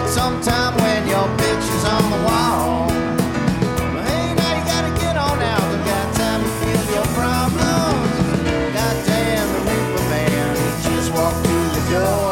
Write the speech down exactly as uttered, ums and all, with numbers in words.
sometime when your picture's on the wall. But hey, now you gotta get on out. They got time to feel your problems. Goddamn, the Reaper Man, he just walked through the door.